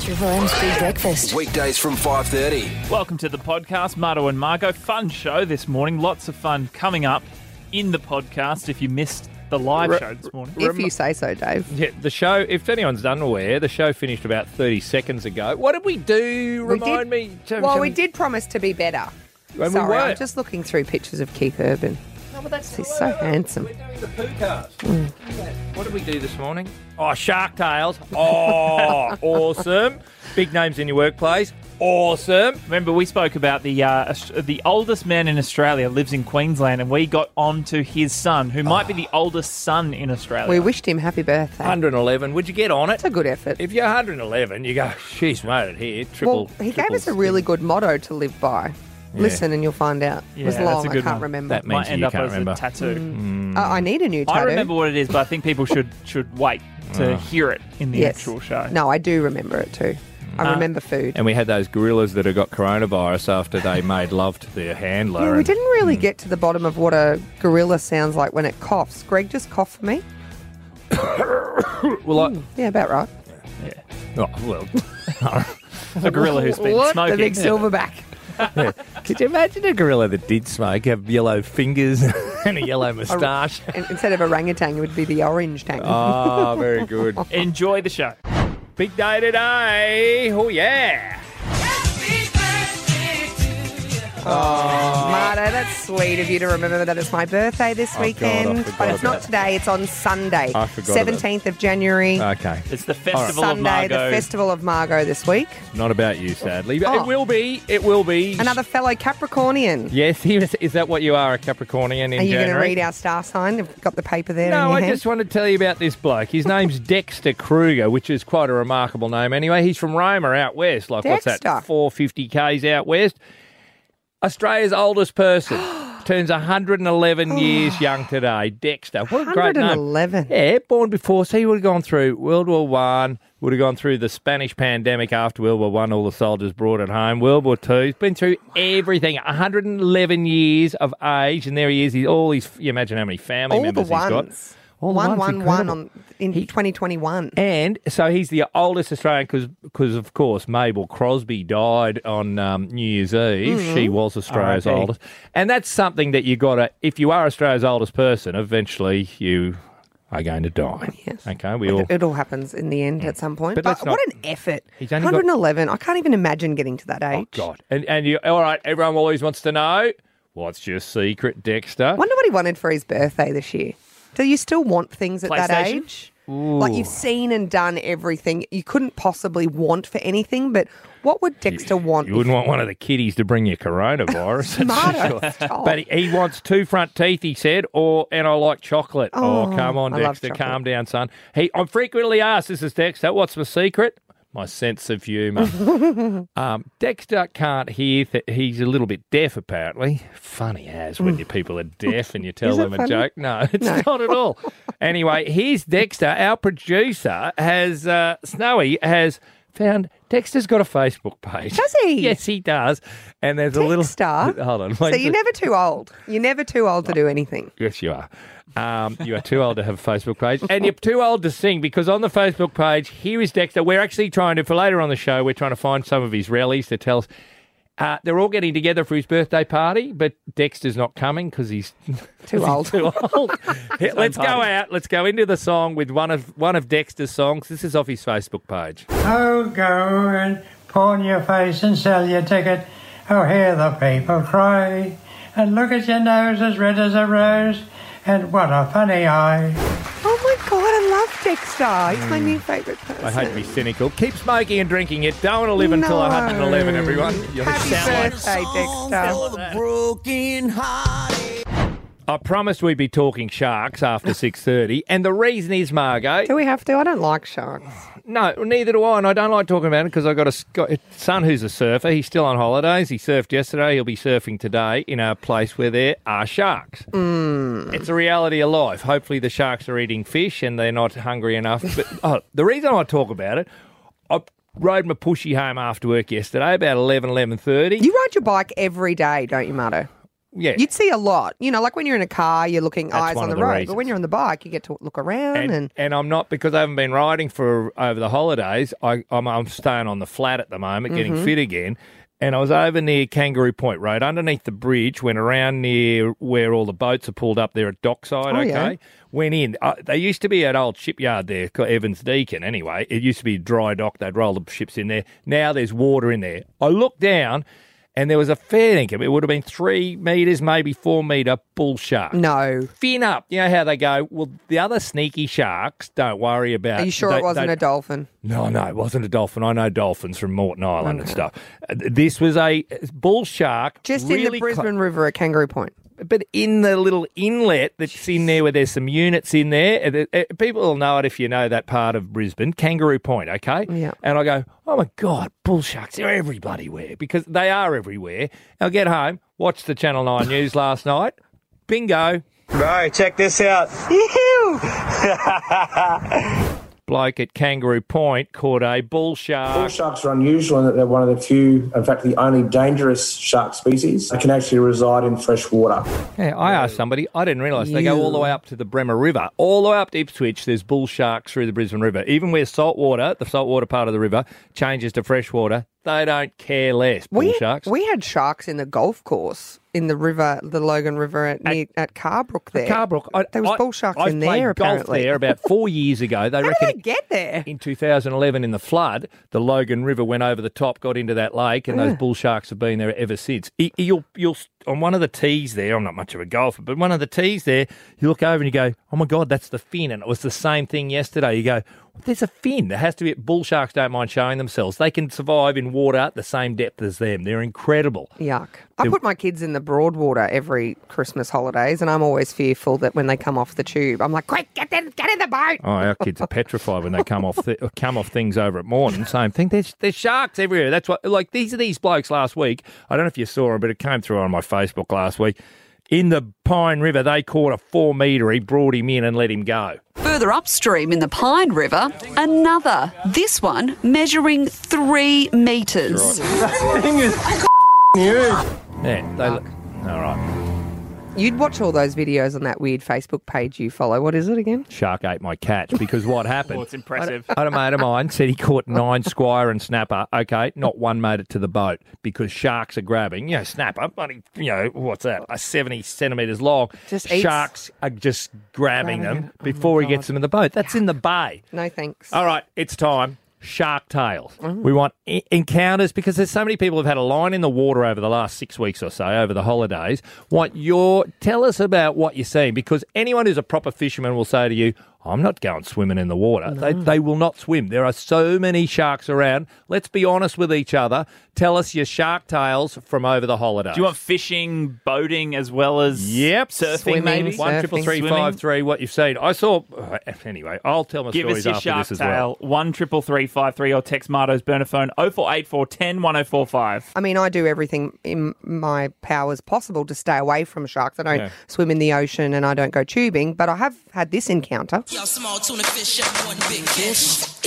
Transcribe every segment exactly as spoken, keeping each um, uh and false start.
Triple M's Big Breakfast. Weekdays from five thirty. Welcome to the podcast, Marto and Margo. Fun show this morning. Lots of fun coming up in the podcast if you missed the live Re- show this morning. If you say so, Dave. Yeah, the show, if anyone's unaware, the show finished about thirty seconds ago. What did we do? We Remind did- me. Shall- Well, shall we did promise to be better. And we Sorry, were. I'm just looking through pictures of Keith Urban. No, but that's He's so handsome. We're doing the podcast. Mm. What did we do this morning? Oh, Shark Tales. Oh, awesome. Big names in your workplace. Awesome. Remember, we spoke about the uh, Aus- the oldest man in Australia lives in Queensland, and we got on to his son, who might be the oldest son in Australia. We wished him happy birthday. one hundred eleven. Would you get on it? It's a good effort. If you're one hundred eleven, you go, she's made it here. Triple. Well, he gave triple us a really good motto to live by. Yeah. Listen and you'll find out. Yeah, it was that's long, a I good can't one. remember. That might means end you up can't as remember. a tattoo. Mm. Uh, I need a new tattoo. I remember what it is, but I think people should should wait to Oh. hear it in the Yes. actual show. No, I do remember it too. I Uh, remember food. And we had those gorillas that have got coronavirus after they made love to their handler. Yeah, we and- didn't really get to the bottom of what a gorilla sounds like when it coughs. Greg, just cough for me. Well, I, Yeah, about right. oh, well, A gorilla who's been What? smoking. The big silverback. yeah. Could you imagine a gorilla that did smoke, have yellow fingers and a yellow moustache? And instead of orangutan, it would be the orange tang. Oh, very good. Enjoy the show. Big day today. Oh, yeah. Oh, Marta, that's sweet of you to remember that it's my birthday this Oh, God, I weekend. forgot But it's not about- today, it's on Sunday. I forgot about- seventeenth of January. Okay. It's the Festival of Sunday, the Margot. Festival of Margot this week. Not about you, sadly. But Oh. it will be. It will be. Another fellow Capricornian. Yes, he was, is that what you are, a Capricornian in Are you January? going to read our star sign? You've got the paper there in No, your I hand. just want to tell you about this bloke. His name's Dexter Kruger, which is quite a remarkable name anyway. He's from Roma out west. Like, what's Dexter. that, four hundred fifty kays out west? Australia's oldest person. Turns one hundred eleven years young today. Dexter. What a great name. one hundred eleven. Yeah, born before. So he would have gone through World War One, would have gone through the Spanish pandemic after World War One, all the soldiers brought it home. World War Two, he's been through everything. one hundred eleven years of age, and there he is. He's all his, you imagine how many family All the members he's got. ones. All the one, ones, one, one incredible. on, in twenty twenty-one. And so he's the oldest Australian because, of course, Mabel Crosby died on um, New Year's Eve. Mm-hmm. She was Australia's R I P. oldest. And that's something that you got to, if you are Australia's oldest person, eventually you are going to die. Yes. Okay, we all... It, it all happens in the end at some point. But But, let's not- what an effort. He's only got- one hundred eleven. I can't even imagine getting to that age. Oh, God. And, and you, all right, everyone always wants to know, what's your secret, Dexter? I wonder what he wanted for his birthday this year. Do you still want things at that PlayStation? age? Like you've seen and done everything. You couldn't possibly want for anything, but what would Dexter want? You wouldn't want one of the kiddies to bring you coronavirus. that's for Smarter. sure. Stop. But he, he wants two front teeth, he said, or and I like chocolate. Oh, Oh, come on, I love Dexter, chocolate. calm down, son. He, I'm frequently asked, this is Dexter, what's my secret? My sense of humour. um, Dexter can't hear. Th- he's a little bit deaf, apparently. Funny as when your people are deaf and you tell Is it them a funny? joke. No, it's not at all. Anyway, here's Dexter. Our producer has, uh, Snowy, has found Dexter's got a Facebook page. Does he? Yes, he does. And there's a little... Dexter? Hold on. So you're never too old. You're never too old to do anything. Yes, you are. Um, you are too old to have a Facebook page, and you're too old to sing because on the Facebook page, here is Dexter. We're actually trying to, for later on the show, we're trying to find some of his rallies to tell us. Uh, they're all getting together for his birthday party, but Dexter's not coming because he's Too old. too old. Yeah, let's go party. out. Let's go into the song with one of one of Dexter's songs. This is off his Facebook page. Oh, go and pawn your face and sell your ticket. Oh, hear the people cry. And look at your nose as red as a rose. And what a funny eye. Oh my God, I love Dexter. He's my new favourite person. I hate to be cynical. Keep smoking and drinking it. Don't want to live until No. one hundred eleven, everyone. You'll Happy sound like- birthday, Dexter. Broken hearted. I promised we'd be talking sharks after six thirty, and the reason is, Margot... Do we have to? I don't like sharks. No, neither do I, and I don't like talking about it because I've got a s- got a son who's a surfer. He's still on holidays. He surfed yesterday. He'll be surfing today in a place where there are sharks. Mm. It's a reality of life. Hopefully the sharks are eating fish and they're not hungry enough. But oh, the reason I talk about it, I rode my pushy home after work yesterday, about eleven, eleven thirty. You ride your bike every day, don't you, Marto? Yeah. You'd see a lot. You know, like when you're in a car, you're looking That's eyes one on of the the road. reasons. But when you're on the bike, you get to look around and, And, and I'm not, because I haven't been riding for over the holidays, I, I'm, I'm staying on the flat at the moment, getting Mm-hmm. fit again. And I was over near Kangaroo Point Road, underneath the bridge, went around near where all the boats are pulled up there at Dockside, Oh, okay? yeah. Went in. Uh, they used to be at old shipyard there, called Evans Deacon anyway. It used to be a dry dock. They'd roll the ships in there. Now there's water in there. I looked down and there was a fair income. It would have been three metres, maybe four metre bull shark. no. Fin up. You know how they go, well, the other sneaky sharks, don't worry about. Are you sure they- it wasn't they- a dolphin? No, no, it wasn't a dolphin. I know dolphins from Morton Island and stuff. Uh, This was a bull shark. Just in really the clo- Brisbane River at Kangaroo Point. but in the little inlet that's in there where there's some units in there. uh, uh, People will know it if you know that part of Brisbane, Kangaroo Point, okay? Yeah. And I go, oh my God, bull sharks, they're every bloody where, because they are everywhere. I'll get home, watch the Channel nine News last night, bingo, Bro, check this out. bloke at Kangaroo Point caught a bull shark. Bull sharks are unusual in that they're one of the few, in fact, the only dangerous shark species that can actually reside in fresh water. Yeah, I asked somebody, I didn't realise they go all the way up to the Bremer River. All the way up to Ipswich, there's bull sharks through the Brisbane River. Even where saltwater, the saltwater part of the river, changes to freshwater, they don't care less, bull We, sharks. we had sharks in the golf course in the river, the Logan River at, near, at Carbrook there. Carbrook. I, There was I, bull sharks I in played there, golf apparently. there about four years ago. They How reckon did they get there? in two thousand eleven in the flood, the Logan River went over the top, got into that lake, and those bull sharks have been there ever since. Y- You'll, you'll, on one of the tees there, I'm not much of a golfer, but one of the tees there, you look over and you go, oh my God, that's the fin. And it was the same thing yesterday. You go, there's a fin. There has to be. Bull sharks don't mind showing themselves. They can survive in water the same depth as them. They're incredible. Yuck. I put my kids in the Broadwater every Christmas holidays, and I'm always fearful that when they come off the tube, I'm like, quick, get in, get in the boat. Oh, our kids are petrified when they come off th- come off things over at Morton. Same thing. There's there's sharks everywhere. That's what. Like these are these blokes last week. I don't know if you saw them, but it came through on my Facebook last week. In the Pine River, they caught a four metre. He brought him in and let him go. Further upstream in the Pine River, another. This one measuring three metres. Yeah, they. All right. You'd watch all those videos on that weird Facebook page you follow. What is it again? Shark ate my catch because what happened? Oh, it's impressive. I had a mate of mine said he caught nine squire and snapper. Okay, not one made it to the boat because sharks are grabbing. You know, snapper, buddy. You know what's that? A seventy centimetres long. Just eats- Sharks are just grabbing, Grabbing them it. Oh, before my he gets them in the boat. That's in the bay. No thanks. All right, it's time. Shark Tales. We want e- encounters because there's so many people who've had a line in the water over the last six weeks or so, over the holidays. Want your tell us about what you're seeing, because anyone who's a proper fisherman will say to you, I'm not going swimming in the water. They, they will not swim. There are so many sharks around. Let's be honest with each other. Tell us your shark tales from over the holidays. Do you want fishing, boating, as well as Yep. surfing, Swimming. maybe? One triple three five three. What you've seen? I saw. uh, Anyway, I'll tell my Give stories us your after shark this as well. tale. One triple three five three or text Marto's burner phone oh four eight four ten one oh four five. I mean, I do everything in my powers possible to stay away from sharks. I don't Yeah. swim in the ocean and I don't go tubing, but I have had this encounter. Small tuna fish and one big fish.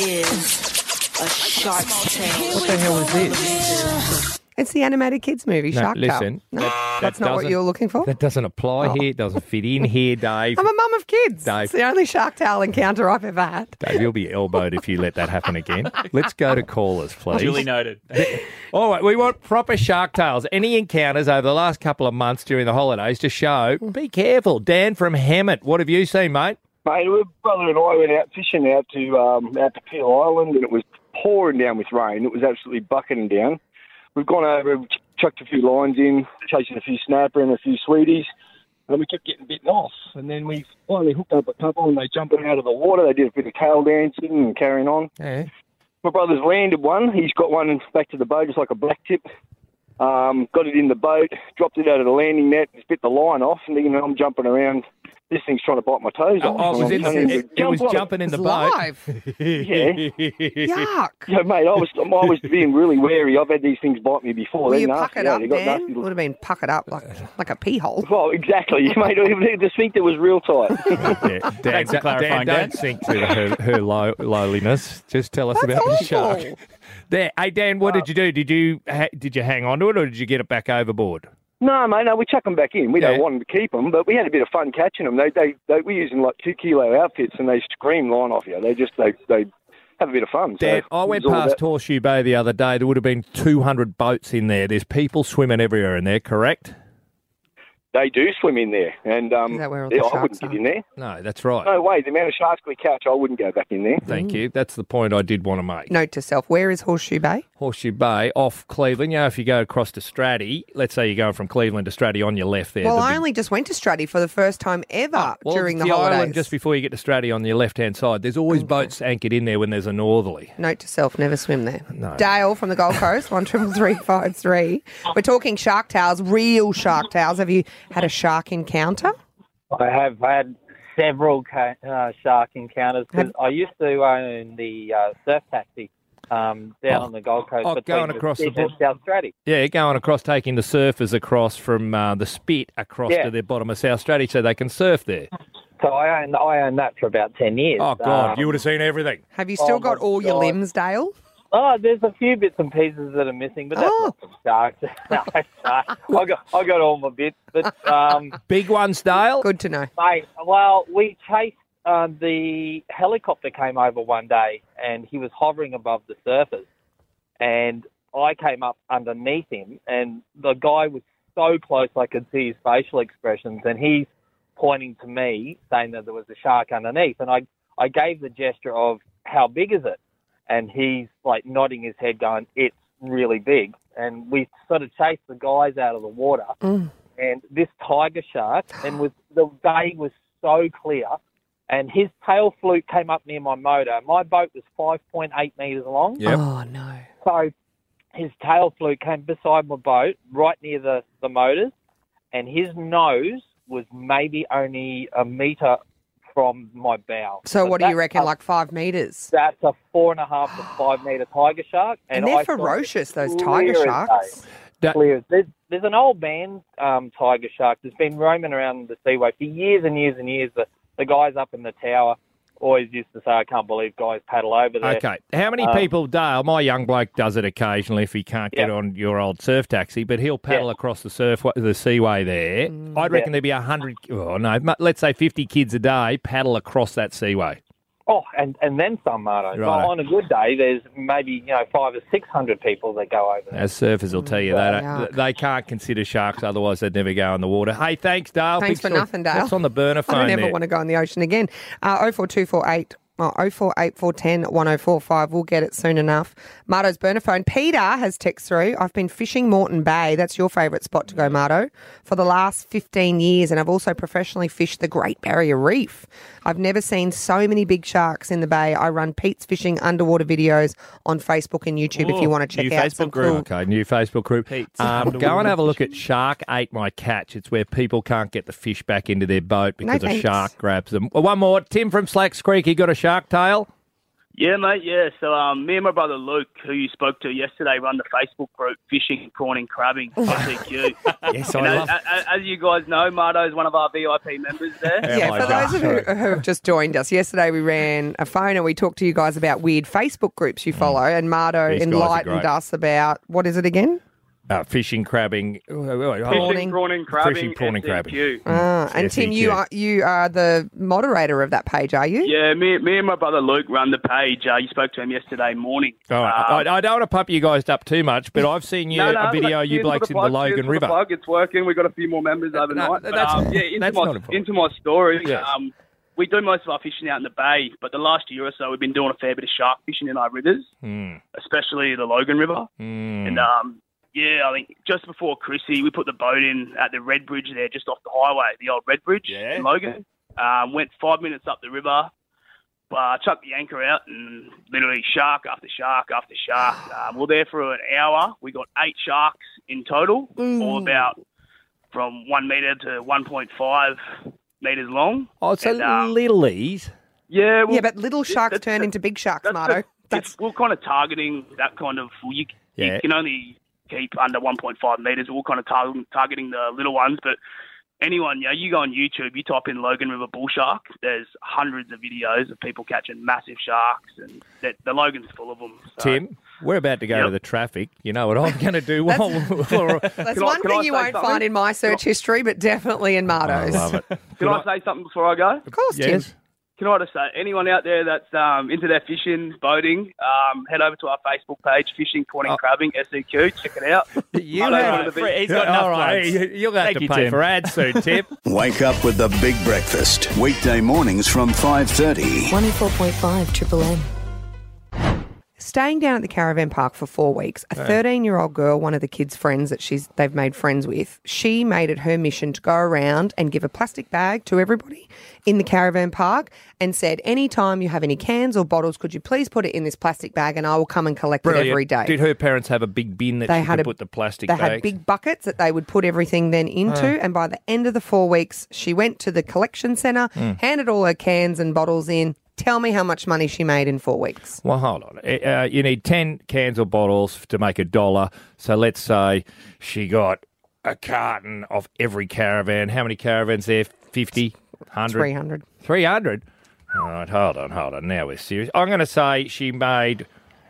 Is a shark tale. What the hell is this? It's the animated kids movie, No, Shark Tale. listen, No, that- that's that not what doesn't- you're looking for. That doesn't apply here. It doesn't fit in here, Dave. I'm a mum of kids. Dave. It's the only Shark Tale encounter I've ever had. Dave, you'll be elbowed if you let that happen again. Let's go to callers, please. Duly noted. All right, we want proper shark tales. Any encounters over the last couple of months during the holidays to show, be careful. Dan from Hammett, what have you seen, mate? Mate, my brother and I went out fishing out to um, out to Peel Island, and it was pouring down with rain. It was absolutely bucketing down. We've gone over, chucked a few lines in, chasing a few snapper and a few sweeties, and we kept getting bitten off. And then we finally hooked up a couple, and they jumped out of the water. They did a bit of tail dancing and carrying on. Yeah. My brother's landed one. He's got one back to the boat, just like a black tip. Um, got it in the boat, dropped it out of the landing net, bit the line off, and then I'm jumping around. This thing's trying to bite my toes off. Oh, it was, And in I'm telling the, you, it, it was jump on jumping in It's the boat. live. Yeah. Yuck. Yeah, mate, I was I was being really wary. I've had these things bite me before. Were They're you nasty, puckered yeah, up, they got Dan? nasty Would little- have been puckered up like like a pee hole. Well, exactly, mate. The sphincter was real tight. Yeah, Dan, Thanks for Dan, clarifying, don't Dan. sink to her, her low, lowliness. Just tell us That's about the awful. shark. There, hey Dan, what did you do? Did you ha- did you hang on to it, or did you get it back overboard? No, mate, no, we chuck them back in. We Yeah. don't want them to keep them, but we had a bit of fun catching them. They, they, they we're using like two kilo outfits, and they scream line off you. They just, they, they have a bit of fun. Dad, so I it went was all past about- Horseshoe Bay the other day. There would have been two hundred boats in there. There's people swimming everywhere in there, correct? They do swim in there, and um, Is that where all the yeah, I sharks wouldn't are? get in there. No, that's right. No way. The amount of sharks we catch, I wouldn't go back in there. Thank you. That's the point I did want to make. Note to self, where is Horseshoe Bay? Horseshoe Bay off Cleveland. You know, if you go across to Stratty, let's say you're going from Cleveland to Stratty on your left there. Well, the I big- only just went to Stratty for the first time ever Well, during it's the, the holidays. island just before you get to Stratty on your left-hand side. There's always boats anchored in there when there's a northerly. Note to self, never swim there. No. Dale from the Gold Coast, one triple three five three. We're talking shark tales, real shark tales. Have you had a shark encounter? I have had several ca- uh, shark encounters because I used to own the uh, surf taxi um, down Oh. on the Gold Coast Oh, between going across the Spit and bo- South Stratty. Yeah, going across, taking the surfers across from uh, the Spit across Yeah. to the bottom of South Stratty so they can surf there. So I owned, I owned that for about ten years. Oh, God, Um, you would have seen everything. Have you still Oh, got my all your God. limbs, Dale? Oh, there's a few bits and pieces that are missing, but that's Oh. not from sharks. No, I got I got all my bits, but um, Big ones, Dale? Good to know. mate, well, we chased. Uh, the helicopter came over one day, and he was hovering above the surface, and I came up underneath him, and the guy was so close I could see his facial expressions, and he's pointing to me, saying that there was a shark underneath, and I I gave the gesture of how big is it? And he's like nodding his head going, it's really big. And we sort of chased the guys out of the water. Mm. And this tiger shark, and was, the day was so clear, and his tail fluke came up near my motor. My boat was five point eight metres long. Yep. Oh, no. So his tail fluke came beside my boat, right near the, the motors, and his nose was maybe only a metre from my bow. So what do you that's reckon, a- like five metres? That's a four and a half to five metre tiger shark. And And, they're I saw it ferocious, those clear tiger as sharks. day. Da- Clear. There's, there's an old man um, tiger shark that's been roaming around the seaway for years and years and years. The, the guys up in the tower always used to say, I can't believe guys paddle over there. Okay. How many Um, people, Dale, my young bloke does it occasionally if he can't get Yeah. on your old surf taxi, but he'll paddle Yeah. across the surf the seaway there. I'd reckon Yeah. there'd be a hundred, oh no, mu- let's say fifty kids a day paddle across that seaway. Oh, and, and then some, Marto. So Righto. on a good day, there's maybe, you know, five or six hundred people that go over there. As surfers will tell you that. Yuck. They can't consider sharks, otherwise they'd never go in the water. Hey, thanks, Dale. Thanks Big for story. nothing, Dale. What's on the burner phone I don't ever there? want to go in the ocean again. Uh, oh four two four eight. Oh, oh four eight four one oh one oh four five. We'll get it soon enough. Marto's burner phone. Peter has text through. I've been fishing Moreton Bay. That's your favourite spot to go, Marto, for the last fifteen years. And I've also professionally fished the Great Barrier Reef. I've never seen so many big sharks in the bay. I run Pete's Fishing underwater videos on Facebook and YouTube if you want to check new out Facebook some group. cool. Okay, new Facebook group. Pete's Um, Underwater go and have a look at Shark Ate My Catch. It's where people can't get the fish back into their boat because a thanks. shark grabs them. Well, one more. Tim from Slacks Creek, he got a shark tail? Yeah, mate, yeah. So um, me and my brother Luke, who you spoke to yesterday, run the Facebook group Fishing, Prawning, Crabbing, S C Q. Yes, And I as, love as, as you guys know, Marto is one of our V I P members there. Yeah, my for God. those of you who have just joined us, yesterday we ran a phone and we talked to you guys about weird Facebook groups you follow, and Marto These guys are enlightened great. us about, what is it again? Uh, fishing, crabbing. Prawning. Fishing, Prawning, Crabbing, Fishing, Prawning, Crabbing. S C Q. Ah, and Tim, you S E Q. are you are the moderator of that page, are you? Yeah, me, me and my brother Luke run the page. Uh, you spoke to him yesterday morning. All right. Um, I, I don't want to pump you guys up too much, but I've seen you no, no, a video look, you cheers for blokes in the plug, cheers Logan for the River. plug. It's working. We've got a few more members overnight. But, that's- um, yeah, into that's my not a problem. into my story. Yes. Um, we do most of our fishing out in the bay, but the last year or so we've been doing a fair bit of shark fishing in our rivers, Mm. especially the Logan River. Mm. And um, yeah, I think just before Chrissy, we put the boat in at the Red Bridge there, just off the highway, the old Red Bridge Yeah. in Logan. Um, went five minutes up the river, uh, chucked the anchor out, and literally shark after shark after shark. Um, we were there for an hour. We got eight sharks in total, all about from one metre to one point five metres long. Oh, so And, um, littlies. Yeah, well, Yeah, but little sharks that's turn the- into big sharks, that's Marto. the- That's it's, we're kind of targeting that kind of. You, Yeah. you can only keep under one point five metres. We're kind of tar- targeting the little ones, but anyone, you know, you go on YouTube, you type in Logan River bull shark. There's hundreds of videos of people catching massive sharks, and that the Logan's full of them. So, Tim, We're about to go Yep. to the traffic. You know what I'm going to do? While we're- That's Can I- one can I thing you say won't something? find in my search history, but definitely in I Mardo's. love it. Can I say something before I go? Of course, Tim. Yes. Can I just say, anyone out there that's um, into their fishing, boating, um, head over to our Facebook page, Fishing, Twinning, Crabbing, S E Q. Check it out. You I don't had know it. the- He's got enough All right. plugs. You- You'll have Thank to you, pay Tim. for ads soon, Tip. Wake up with the Big Breakfast. Weekday mornings from five thirty. one oh four point five Triple M. Staying down at the caravan park for four weeks, a thirteen-year-old girl, one of the kids' friends that she's they've made friends with, she made it her mission to go around and give a plastic bag to everybody in the caravan park and said, anytime you have any cans or bottles, could you please put it in this plastic bag and I will come and collect it every day. Did her parents have a big bin that They she had could a- put the plastic They bags? had big buckets that they would put everything then into, Oh. and by the end of the four weeks, she went to the collection centre, Mm. handed all her cans and bottles in. Tell me how much money she made in four weeks. Well, hold on. Uh, you need ten cans or bottles to make a dollar. So let's say she got a carton of every caravan. How many caravans there? fifty? one hundred? three hundred. three hundred? All right, hold on, hold on. Now we're serious. I'm going to say she made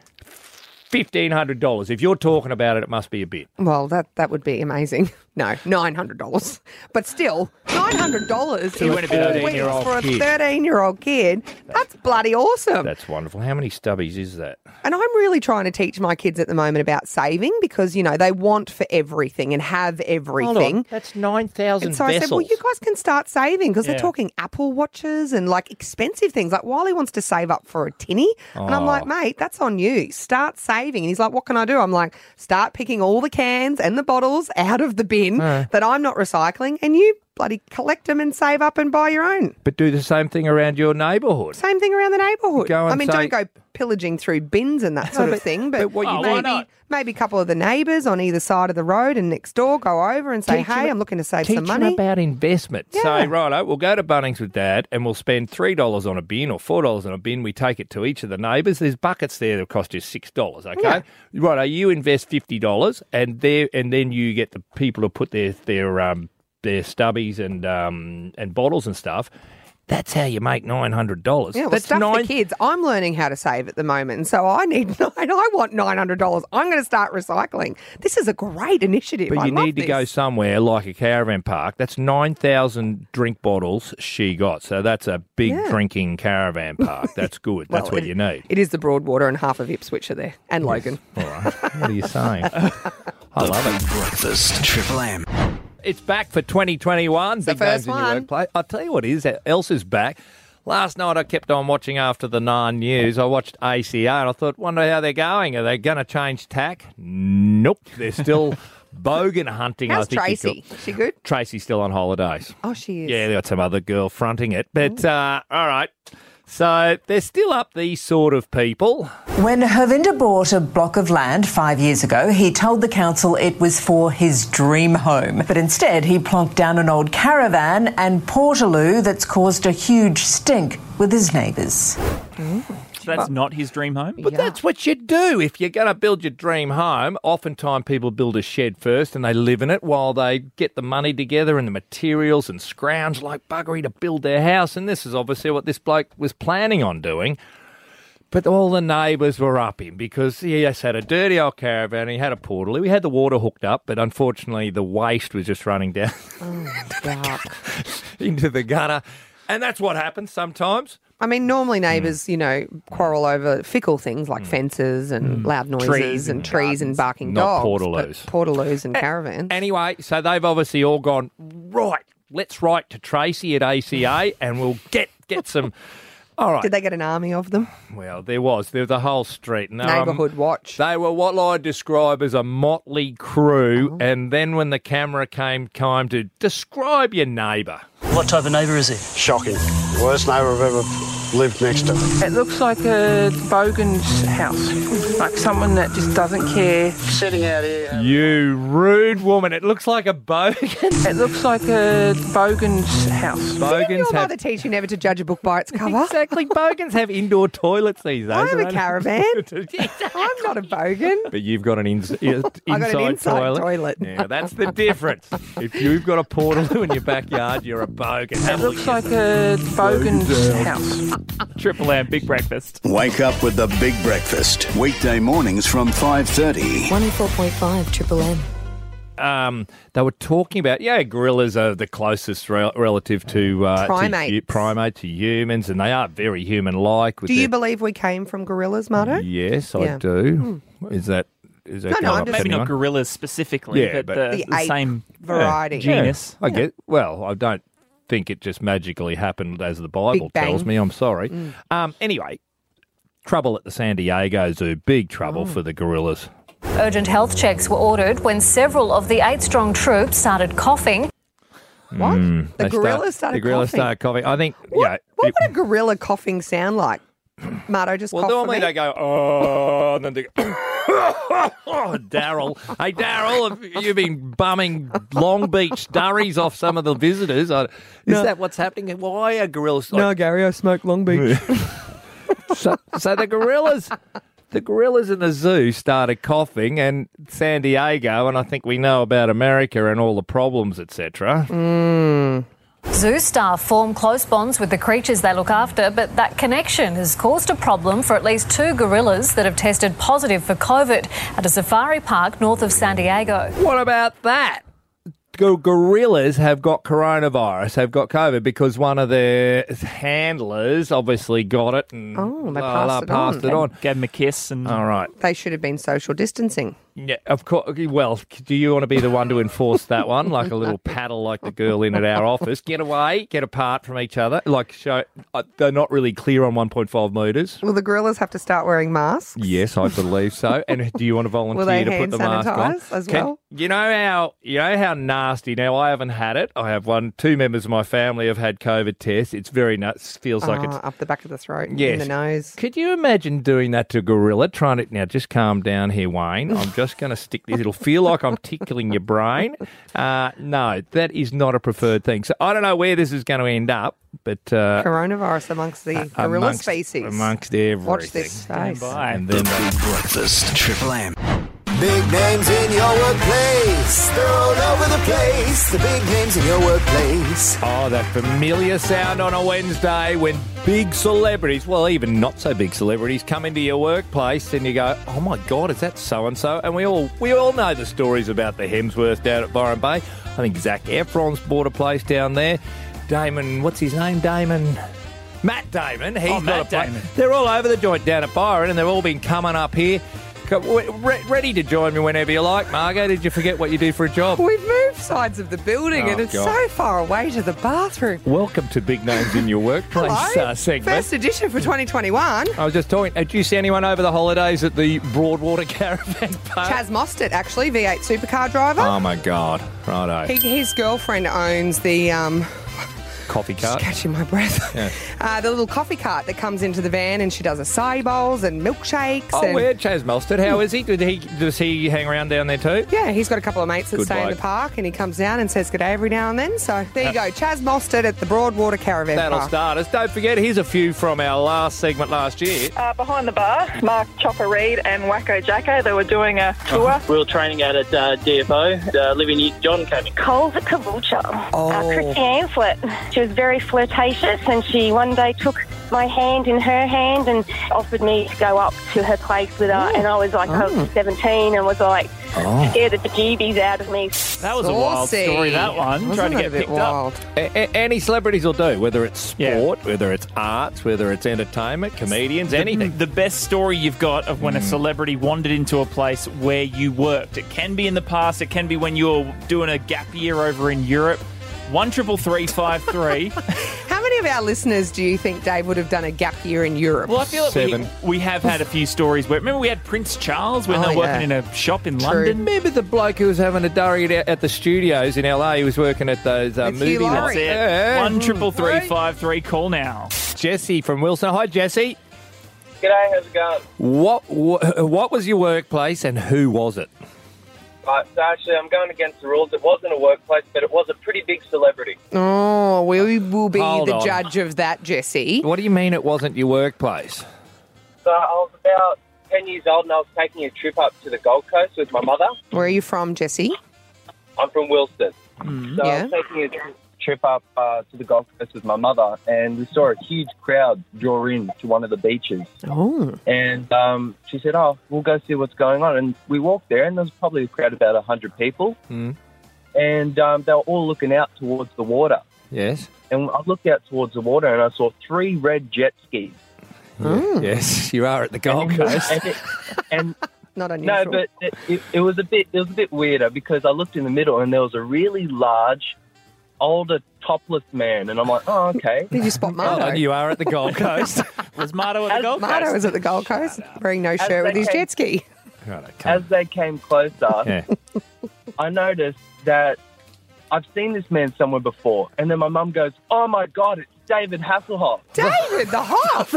fifteen hundred dollars. If you're talking about it, it must be a bit. Well, that, that would be amazing. No, nine hundred dollars. But still, nine hundred dollars To in a four weeks thirteen-year-old for a kid. thirteen-year-old kid, that's bloody awesome. That's wonderful. How many stubbies is that? And I'm really trying to teach my kids at the moment about saving because, you know, they want for everything and have everything. Hold on. That's nine thousand And so vessels. I said, well, you guys can start saving because Yeah. they're talking Apple Watches and like expensive things. Like Wiley wants to save up for a tinny. And I'm Oh. like, mate, that's on you. Start saving. And he's like, what can I do? I'm like, start picking all the cans and the bottles out of the bin Uh. that I'm not recycling and you bloody collect them and save up and buy your own. But do the same thing around your neighbourhood. Same thing around the neighbourhood. Go and I mean, say- don't go pillaging through bins and that sort No, of but- thing. But, but what you Oh, why maybe, not? maybe a couple of the neighbours on either side of the road and next door go over and say, Teach hey, them- I'm looking to save Teach some them money. about investment. Yeah. Say, righto, we'll go to Bunnings with Dad and we'll spend three dollars on a bin or four dollars on a bin. We take it to each of the neighbours. There's buckets there that cost you six dollars, okay? Yeah. Righto, you invest fifty dollars and there, and then you get the people to put their, their, um, their stubbies and, um, and bottles and stuff. That's how you make nine hundred dollars. Yeah, well, That's stuff nine... for kids. I'm learning how to save at the moment, and so I need nine. I want nine hundred dollars. I'm going to start recycling. This is a great initiative. But I you love need to this. go somewhere like a caravan park. That's nine thousand drink bottles she got. So that's a big Yeah. drinking caravan park. That's good. That's Well, what it- you need. It is the Broadwater, and half of Ipswich are there, and Logan. All right. What are you saying? I love it. Breakfast. Triple M. It's back for twenty twenty-one. the Big first names in your one. workplace. I'll tell you what is else is back. Last night I kept on watching after the Nine News. I watched A C A and I thought, wonder how they're going. Are they going to change tack? Nope. They're still bogan hunting. How's I think you Tracy? call- Is she good? Tracy's still on holidays. Oh, she is. Yeah, they got some other girl fronting it. But, uh, all right. So they're still up, these sort of people. When Hervinder bought a block of land five years ago, he told the council it was for his dream home. But instead, he plonked down an old caravan and portaloo that's caused a huge stink with his neighbours. So that's not his dream home? But that's what you do. If you're going to build your dream home, oftentimes people build a shed first and they live in it while they get the money together and the materials and scrounge like buggery to build their house. And this is obviously what this bloke was planning on doing. But all the neighbours were up him because he just had a dirty old caravan and he had a portaloo. He had the water hooked up, but unfortunately the waste was just running down into the gutter. And that's what happens sometimes. I mean, normally neighbours, you know, quarrel over fickle things like fences and loud noises Trees and, and trees and barking Not dogs. portaloos. But portaloos and caravans. Anyway, so they've obviously all gone, right, let's write to Tracy at A C A and we'll get get some... All right. Did they get an army of them? Well, there was. There was a whole street. And, um, Neighbourhood watch. They were what I describe as a motley crew. Oh. And then when the camera came time to describe your neighbour. What type of neighbour is he? Shocking. Worst neighbour I've ever lived next to. It looks like a bogan's house, like someone that just doesn't care. Sitting out here. You rude woman. It looks like a bogan. It looks like a bogan's house. Bogans Your have... mother teach you never to judge a book by its cover. Exactly. Bogans have indoor toilets these days. I have a don't caravan. I'm not a bogan. But you've got an ins- inside, I got an inside toilet. toilet. Yeah, that's the difference. If you've got a portaloo in your backyard, you're a bogan. It Have a looks look like a bogan's house. Triple M, Big Breakfast. Wake up with the Big Breakfast. Weekday mornings from five thirty. one oh four point five Triple M. Um, they were talking about, yeah, gorillas are the closest rel- relative to, uh, Primates. to hu- primate to humans, and they are very human-like. With Do you their- believe we came from gorillas, Marto? Yes, I Yeah. do. Is that is that No, no, going I'm up just- to Maybe not anyone? gorillas specifically, Yeah, but, but- the, The the ape same variety. genus. I get. Well, I don't think it just magically happened as the Bible Big bang. tells me. I'm sorry. Mm. Um, anyway, trouble at the San Diego Zoo. Big trouble Oh. for the gorillas. Urgent health checks were ordered when several of the eight-strong troops started coughing. What? Mm, The they gorillas started The gorillas coughing? started coughing. I think. What, Yeah. what it- would a gorilla coughing sound like? Marto, just well, cough for normally me. they go, oh, and then they go, oh, Daryl. Hey, Daryl, have you been bumming Long Beach durries off some of the visitors? I- Is No. that what's happening? Why are gorillas? No, Gary, I smoke Long Beach. so, so the gorillas, the gorillas in the zoo started coughing, and San Diego, and I think we know about America and all the problems, et cetera. Mm. Zoo staff form close bonds with the creatures they look after, but that connection has caused a problem for at least two gorillas that have tested positive for COVID at a safari park north of San Diego. What about that? Go- gorillas have got coronavirus, have got COVID, because one of their handlers obviously got it and Oh, they la, passed la, it passed on. it on. Gave him a kiss and All right. They should have been social distancing. Yeah, of course. Well, do you want to be the one to enforce that one? Like a little paddle like the girl in at our office. Get away, get apart from each other. Like, show, uh, they're not really clear on one point five metres. Will the gorillas have to start wearing masks? Yes, I believe so. And do you want to volunteer Will they to hand put the mask on? sanitise as Can- well? You know how you know how nasty. Now I haven't had it. I have one. Two members of my family have had COVID tests. It's very nuts. Feels like Oh, it's up the back of the throat, in Yes. the nose. Could you imagine doing that to a gorilla? Trying to now, just calm down here, Wayne. I'm just going to stick this. It'll feel like I'm tickling your brain. Uh, no, that is not a preferred thing. So I don't know where this is going to end up, but uh, Coronavirus amongst the gorilla amongst, species. amongst everything. Watch this space. And then The Big Breakfast. Triple M. Big names in your workplace. They're all over the place. The big names in your workplace. Oh, that familiar sound on a Wednesday when big celebrities, well, even not so big celebrities, come into your workplace and you go, oh my God, is that so-and-so? And we all we all know the stories about the Hemsworth down at Byron Bay. I think Zac Efron's bought a place down there. Damon, what's his name? Damon... Matt Damon. He's Oh, got Matt a place. Damon. They're all over the joint down at Byron and they've all been coming up here. Co- re- Ready to join me whenever you like. Margot, did you forget what you do for a job? We've moved sides of the building Oh, and it's God. so far away to the bathroom. Welcome to Big Names in Your Workplace Hello. uh, segment. First edition for twenty twenty-one. I was just talking. Did you see anyone over the holidays at the Broadwater Caravan Park? Chaz Mostert, actually, V eight supercar driver. Oh my God! Righto. He, his girlfriend owns the um, Coffee cart. catching my breath. Yeah. Uh, the little coffee cart that comes into the van, and she does acai bowls and milkshakes. Oh, and where Chaz Mostert? How is he? Did he? Does he hang around down there too? Yeah, he's got a couple of mates that Good stay in bloke. the park, and he comes down and says good day every now and then. So there you go, Chaz Mostert at the Broadwater Caravan That'll Park. start us. Don't forget, here's a few from our last segment last year. Uh, behind the bar, Mark Chopper Reed and Wacko Jacko, they were doing a tour. We were training out at uh, D F O. Uh, Livy Newton-John came in. Coles at Caboolture. Oh. Uh, Christy Anslet. She was very flirtatious and she one day took my hand in her hand and offered me to go up to her place with her. And I was like, I was seventeen and was like, Oh. scared the bejeebies out of me. That was a wild Saucy. story, that one. Wasn't Trying to it get a bit picked wild? up. A- a- any celebrities will do, whether it's sport, whether it's arts, whether it's entertainment, comedians, anything. The best story you've got of when a celebrity wandered into a place where you worked. It can be in the past. It can be when you were doing a gap year over in Europe. One triple three five three. How many of our listeners do you think, Dave, would have done a gap year in Europe? Well, I feel like we, Seven. we have had a few stories where, remember we had Prince Charles when Oh, they were yeah. working in a shop in True. London? Remember the bloke who was having a durry at, at the studios in L A? He was working at those uh, With Hugh movie. Laurie. That's it. Yeah. One triple three five three. Call now. Jesse from Wilson. Hi, Jesse. G'day, how's it going? What, what what was your workplace and who was it? Right, so actually, I'm going against the rules. It wasn't a workplace, but it was a pretty big celebrity. Oh, we will be Hold the on. judge of that, Jesse. What do you mean it wasn't your workplace? So I was about ten years old, and I was taking a trip up to the Gold Coast with my mother. Where are you from, Jesse? I'm from Wilston. Mm, So I yeah. was taking a trip trip up uh, to the Gold Coast with my mother, and we saw a huge crowd draw in to one of the beaches. Oh. And um, she said, oh, we'll go see what's going on. And we walked there, and there was probably a crowd of about one hundred people. Mm. And um, they were all looking out towards the water. Yes. And I looked out towards the water, and I saw three red jet skis. Yeah. Yes, you are at the Gold And- Coast. And, it, and Not unusual. no, but it, it, it was a bit it was a bit weirder because I looked in the middle, and there was a really large, older, topless man, and I'm like, oh, okay. Did you spot Well Marto? done, you are at the Gold Coast. Was Marto at the Gold Coast? Marto was at the Gold Coast wearing no As shirt with they his came- jet ski. As they came closer, Yeah. I noticed that I've seen this man somewhere before, and then my mum goes, oh my God, it's David Hasselhoff. David, the Hoff.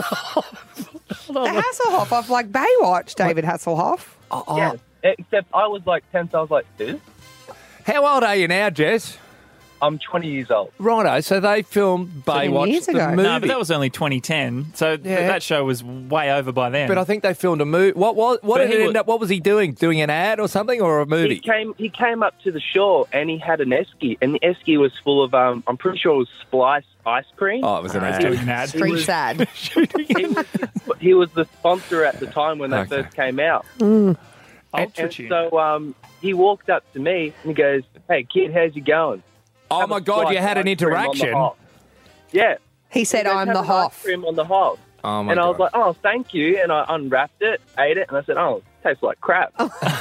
the Hasselhoff off like Baywatch, David Hasselhoff. Oh, Yes, except I was like ten, so I was like, who? How old are you now, Jess? I'm twenty years old. Righto, so they filmed Baywatch, years the ago. movie. No, but that was only twenty ten, so th- Yeah. that show was way over by then. But I think they filmed a movie. What, what, what But did he it end wa- up? What was he doing? Doing an ad or something, or a He movie? came. He came up to the shore and he had an esky, and the esky was full of. Um, I'm pretty sure it was Splice ice cream. Oh, it was an Uh, ad. he's doing an ad. He Pretty was- sad. he, was, he was the sponsor at the time when they Okay. first came out. Mm. Ultra And Tune. so um, he walked up to me and he goes, "Hey kid, how's you going?" Oh Have my a God, you slice had an ice cream on the interaction. Hoff." Yeah. He said, He goes, I'm "Have the an Hoff. Ice cream on the Hoff. Oh my And I was God. like, "Oh, thank you." And I unwrapped it, ate it, and I said, "Oh, it tastes like crap."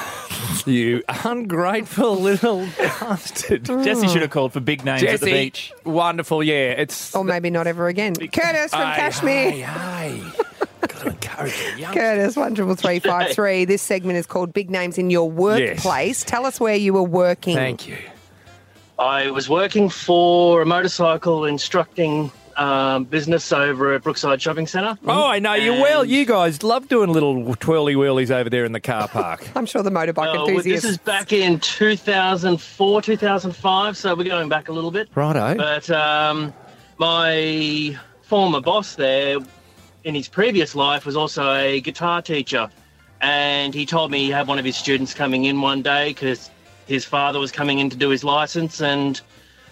You ungrateful little bastard. Jesse should have called for big names at the Jesse, beach. wonderful, yeah. It's Or maybe not ever again. Curtis from Hey, Kashmir. Hey, hey. Got to encourage the young. Curtis, one triple three five three. This segment is called Big Names in Your Workplace. Tell us where you were working. Thank you. I was working for a motorcycle instructing um, business over at Brookside Shopping Centre. Oh, I know you well. You guys love doing little twirly whirlies over there in the car park. I'm sure the motorbike Oh, enthusiasts. this is back in two thousand four, two thousand five, so we're going back a little bit. Righto. But um, my former boss there, in his previous life, was also a guitar teacher. And he told me he had one of his students coming in one day because his father was coming in to do his license. And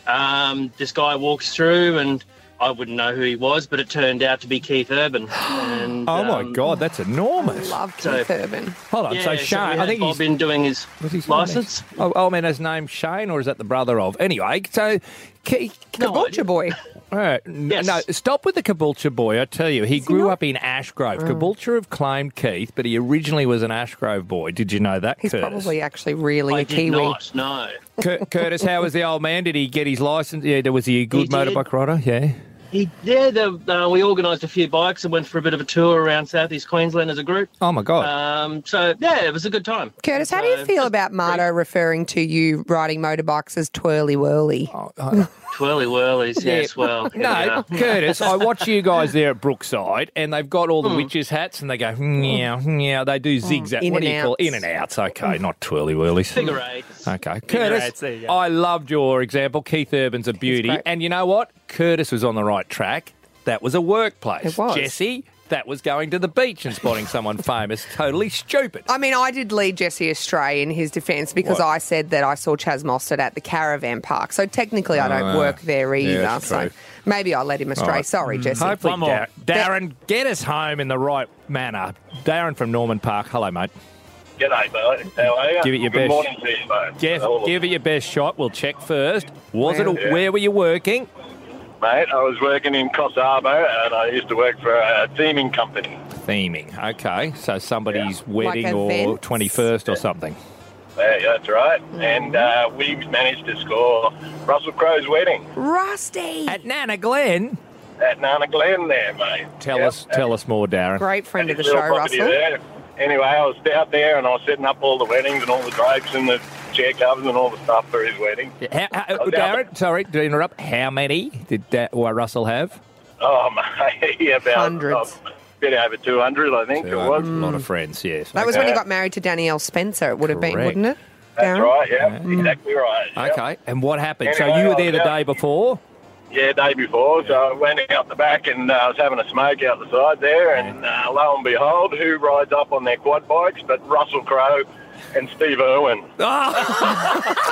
um, this guy walks through, and I wouldn't know who he was, but it turned out to be Keith Urban. And, Oh my um, God, that's enormous. Love So- Keith Urban. Hold on, Yeah, so so Shane, we I had think Bob he's been doing his what's his license. name? Oh, oh, man, his name's Shane, or is that the brother of? Anyway, so Keith, Caboolture boy. All right. N- Yes. No, stop with the Caboolture boy. I tell you, he grew up in Ashgrove. Oh. Caboolture have claimed Keith, but he originally was an Ashgrove boy. Did you know that, He's Curtis? probably actually really I a did Kiwi. not, no. Cur- Curtis, how was the old man? Did he get his license? Yeah, was he a good He did. motorbike rider? Yeah. He did. Uh, uh, we organised a few bikes and went for a bit of a tour around southeast Queensland as a group. Oh my God. Um, so yeah, it was a good time. Curtis, how do you So, feel about Marto referring to you riding motorbikes as twirly whirly? Twirly whirlies, yes. Well, here we No, are. Curtis, I watch you guys there at Brookside, and they've got all the Hmm. witches' hats, and they go, meow, meow. They do zigzag. In what do and you call outs. In and outs. Okay, not twirly whirlies. Figure eights. Okay, Figure Curtis, eights, there you go. I loved your example. Keith Urban's a beauty. great. And you know what? Curtis was on the right track. That was a workplace. It was. Jesse, that was going to the beach and spotting someone famous. Totally stupid. I mean, I did lead Jesse astray in his defence because What? I said that I saw Chas Mostert at the caravan park. So technically, I don't Oh, work there yeah, either. that's so true. maybe I led him astray. All right. Sorry, Jesse. Hopefully, One more. Dar- Darren, get us home in the right manner. Darren from Norman Park. Hello, mate. G'day, mate. How are you? Give it your Good best. morning to you, mate. Jeff, Hello. give it your best shot. We'll check first. Was it? A, Yeah. Where were you working? Mate, I was working in Coss Harbour and I used to work for a theming company. Theming. Okay, so somebody's wedding Like or events? twenty-first or something. Yeah, that's right. And uh, we managed to score Russell Crowe's wedding Rusty. At Nana Glen. at Nana Glen there, mate. Tell Yep. us, tell us more, Darren. Great friend of the His little show, property Russell. there. Anyway, I was out there and I was setting up all the weddings and all the drapes and the chair covers and all the stuff for his wedding. How, how, I was out Darren, sorry to interrupt. How many did da- or Russell have? Oh, mate, about Hundreds. oh, a bit over two hundred, I think it was. A lot of friends, yes. That was when Okay. he got married to Danielle Spencer, it would have been, Correct. wouldn't it? That's Darren? right, yeah, exactly right. yep. Okay, and what happened? so Anyway, you were I there was the out- day before? Yeah, day before. So I went out the back and uh, I was having a smoke out the side there, and uh, lo and behold, who rides up on their quad bikes but Russell Crowe and Steve Irwin.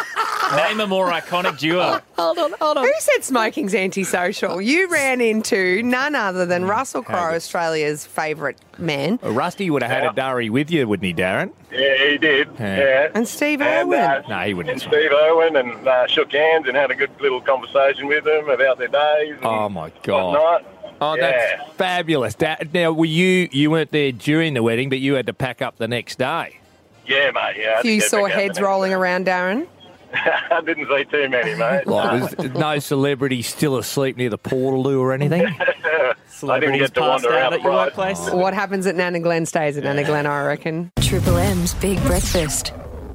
Name a more iconic duo. Hold on, hold on. Who said smoking's antisocial? You ran into none other than Russell Crowe, Australia's favourite man. Well, Rusty would have had a durry with you, wouldn't he, Darren? Yeah, he did. Yeah. Yeah. And Steve And, Irwin. uh, No, he wouldn't. and Steve Irwin, and uh, shook hands and had a good little conversation with them about their days. And Oh, my God. whatnot. Oh, Yeah. that's fabulous. Da- Now, were you you weren't there during the wedding, but you had to pack up the next day. Yeah, mate. Yeah. I A few did get sore back out heads the next rolling day. around, Darren. I didn't see too many, mate. Like, was no celebrity still asleep near the Portaloo or anything? I didn't get to wander out at your right. workplace. What happens at Nana Glen stays at Nana Glen, I reckon. Triple M's Big Breakfast.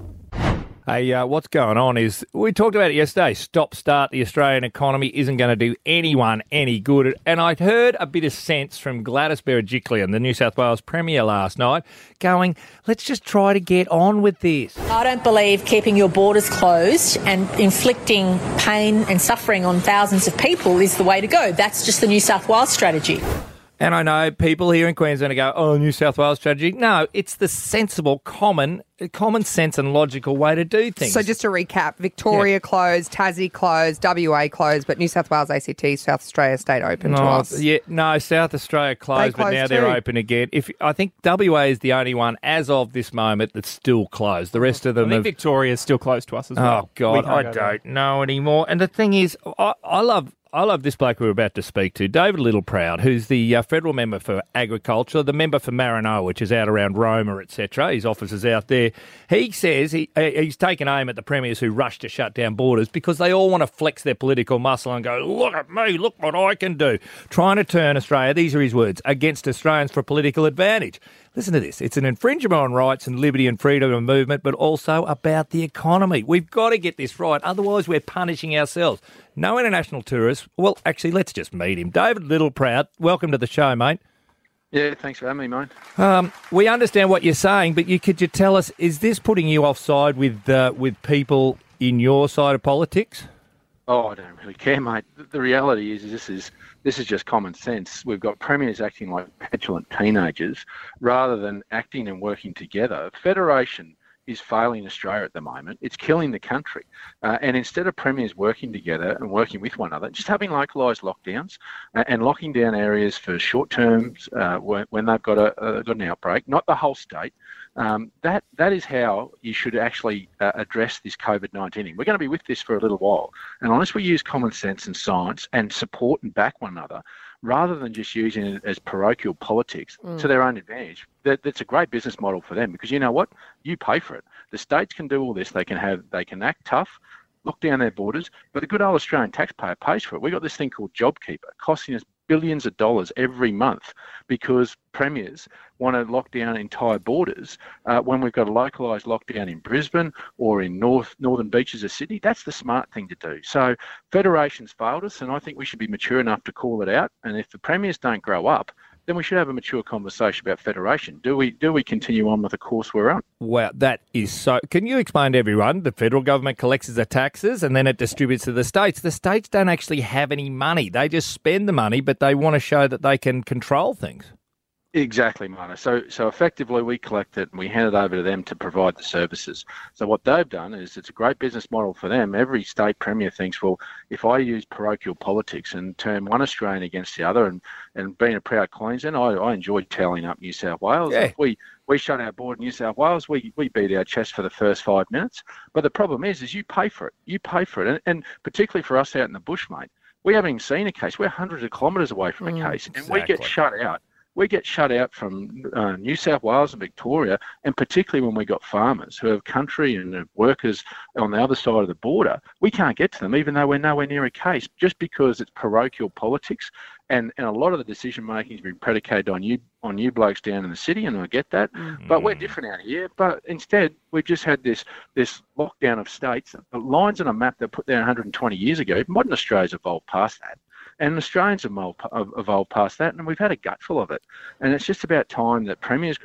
Hey, uh, what's going on is, we talked about it yesterday, stop-start the Australian economy isn't going to do anyone any good. And I'd heard a bit of sense from Gladys Berejiklian, the New South Wales Premier last night, going, let's just try to get on with this. I don't believe keeping your borders closed and inflicting pain and suffering on thousands of people is the way to go. That's just the New South Wales strategy. And I know people here in Queensland go, oh, New South Wales strategy. No, it's the sensible, common, common sense and logical way to do things. So just to recap, Victoria Yeah. closed, Tassie closed, W A closed, but New South Wales, A C T, South Australia stayed open to No, us. yeah, no, South Australia closed, but closed now they're too. open again. If I think W A is the only one as of this moment that's still closed. The rest of I them think have. Victoria is still close to us as well. Oh God, We I can't go there. don't know anymore. And the thing is, I, I love. I love this bloke we were about to speak to, David Littleproud, who's the uh, federal member for agriculture, the member for Maranoa, which is out around Roma, et cetera. His office is out there. He says he, uh, he's taken aim at the premiers who rush to shut down borders because they all want to flex their political muscle and go, look at me, look what I can do. Trying to turn Australia, these are his words, against Australians for political advantage. Listen to this. It's an infringement on rights and liberty and freedom of movement, but also about the economy. We've got to get this right. Otherwise, we're punishing ourselves. No international tourists. Well, actually, let's just meet him. David Littleproud, welcome to the show, mate. Yeah, thanks for having me, mate. Um, we understand what you're saying, but you, could you tell us, is this putting you offside with uh, with people in your side of politics? Oh, I don't really care, mate. The, the reality is, this is this is just common sense. We've got premiers acting like petulant teenagers rather than acting and working together. Federation is failing Australia at the moment. It's killing the country. Uh, and instead of premiers working together and working with one another, just having localised lockdowns uh, and locking down areas for short terms uh, when, when they've got a uh, got an outbreak, not the whole state. Um, that that is how you should actually uh, address this COVID nineteen thing. We're going to be with this for a little while, and unless we use common sense and science and support and back one another, rather than just using it as parochial politics Mm. to their own advantage, that, that's a great business model for them, because you know what? You pay for it. The states can do all this. They can have they can act tough, lock down their borders, but the good old Australian taxpayer pays for it. We've got this thing called JobKeeper, costing us billions of dollars every month because premiers want to lock down entire borders uh, when we've got a localised lockdown in Brisbane or in north northern beaches of Sydney. That's the smart thing to do. So Federation's failed us, and I think we should be mature enough to call it out. And if the premiers don't grow up, then we should have a mature conversation about Federation. Do we do we continue on with the course we're on? Wow, that is so... Can you explain to everyone, the federal government collects the taxes and then it distributes to the states. The states don't actually have any money. They just spend the money, but they want to show that they can control things. Exactly, Marta. So, so effectively, we collect it and we hand it over to them to provide the services. So what they've done is it's a great business model for them. Every state premier thinks, well, if I use parochial politics and turn one Australian against the other, and, and being a proud Queensland, I, I enjoyed tallying up New South Wales. Yeah. If we we shut our border in New South Wales, we, we beat our chest for the first five minutes. But the problem is, is you pay for it. You pay for it. And, and particularly for us out in the bush, mate, we haven't even seen a case. We're hundreds of kilometres away from a case, and we get exactly. shut out. We get shut out from uh, New South Wales and Victoria, and particularly when we got farmers who have country and have workers on the other side of the border. We can't get to them, even though we're nowhere near a case, just because it's parochial politics, and, and a lot of the decision making has been predicated on you on you blokes down in the city, and I get that. Mm. But we're different out here. But instead, we've just had this this lockdown of states. The lines on a map that put there one hundred twenty years ago. Modern Australia's evolved past that. And Australians have evolved past that, and we've had a gutful of it. And it's just about time that premiers grow up,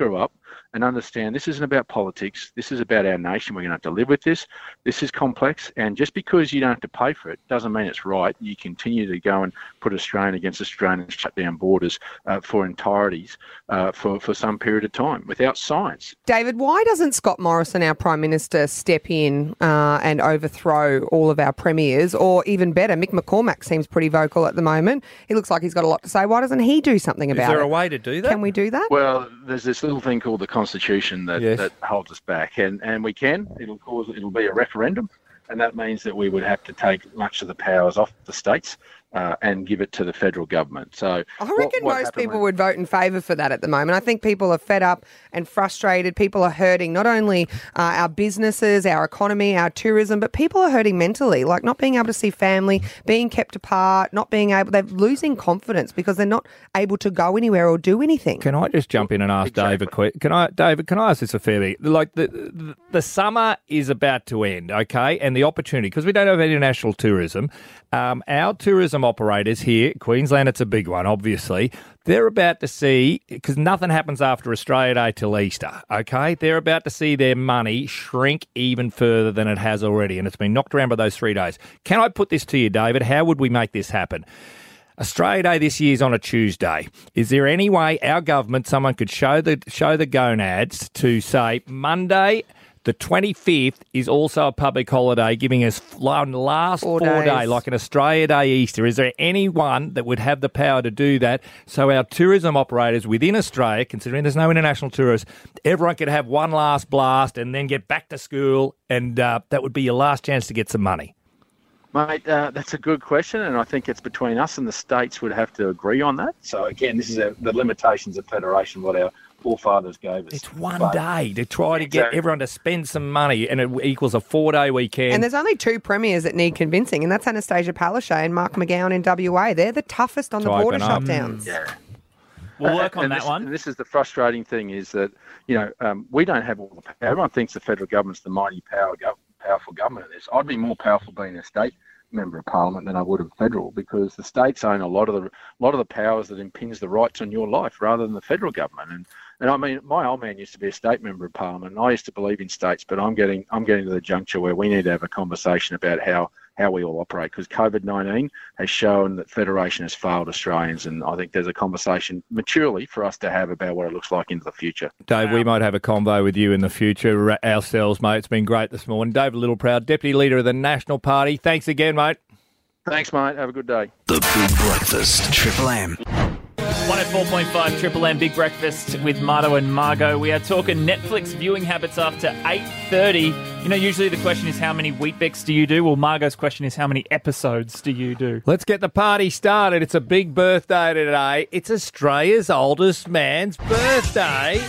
and understand this isn't about politics. This is about our nation. We're going to have to live with this. This is complex, and just because you don't have to pay for it doesn't mean it's right. You continue to go and put Australian against Australian and shut down borders uh, for entireties uh, for, for some period of time without science. David, why doesn't Scott Morrison, our Prime Minister, step in uh, and overthrow all of our premiers? Or even better, Mick McCormack seems pretty vocal at the moment. He looks like he's got a lot to say. Why doesn't he do something about it? Is there a way to do that? Can we do that? Well, there's this little thing called the Constitution that, Yes. that holds us back, and, and we can. It'll cause it'll be a referendum, and that means that we would have to take much of the powers off the states uh, and give it to the federal government. So I reckon most people would vote in favour for that at the moment. I think people are fed up and frustrated. People are hurting not only uh, our businesses, our economy, our tourism, but people are hurting mentally, like not being able to see family, being kept apart, not being able, they're losing confidence because they're not able to go anywhere or do anything. Can I just jump in and ask exactly. David quick? Can I, David? Can I ask this a fair bit? Like the, the the summer is about to end, okay, and the opportunity because we don't have international tourism. Um, our tourism operators here, Queensland, it's a big one, obviously. They're about to see, because nothing happens after Australia Day till Easter, okay? They're about to see their money shrink even further than it has already, and it's been knocked around by those three days. Can I put this to you, David? How would we make this happen? Australia Day this year is on a Tuesday. Is there any way our government, someone could show the show the gonads to say Monday, the twenty-fifth, is also a public holiday, giving us one last four, four day, like an Australia Day Easter? Is there anyone that would have the power to do that so our tourism operators within Australia, considering there's no international tourists, everyone could have one last blast and then get back to school, and uh, that would be your last chance to get some money? Mate, uh, that's a good question, and I think it's between us and the states would have to agree on that. So, again, this is a, the limitations of federation, what our forefathers gave us. It's one but, day to try to get exactly. everyone to spend some money, and it equals a four-day weekend. And there's only two premiers that need convincing, and that's Anastasia Palaszczuk and Mark McGowan in W A. They're the toughest on the Typing border up. shutdowns. Yeah. We'll work on and that this, one. And this is the frustrating thing is that, you know, um, we don't have all the power. Everyone thinks the federal government's the mighty power, gov- powerful government in this. I'd be more powerful being a state member of parliament than I would have federal, because the states own a lot of the a lot of the powers that impinge the rights on your life rather than the federal government. And and I mean, my old man used to be a state member of parliament, and I used to believe in states, but I'm getting I'm getting to the juncture where we need to have a conversation about how how we all operate, because COVID nineteen has shown that federation has failed Australians, and I think there's a conversation maturely for us to have about what it looks like into the future. Dave, we might have a convo with you in the future ourselves, mate. It's been great this morning. David Littleproud, Deputy Leader of the National Party. Thanks again, mate. Thanks, mate. Have a good day. The Big Breakfast, Triple M. one oh four point five Triple M Big Breakfast with Marto and Margot. We are talking Netflix viewing habits after eight thirty. You know, usually the question is how many Weet-Bix do you do? Well, Margot's question is how many episodes do you do? Let's get the party started. It's a big birthday today. It's Australia's oldest man's birthday.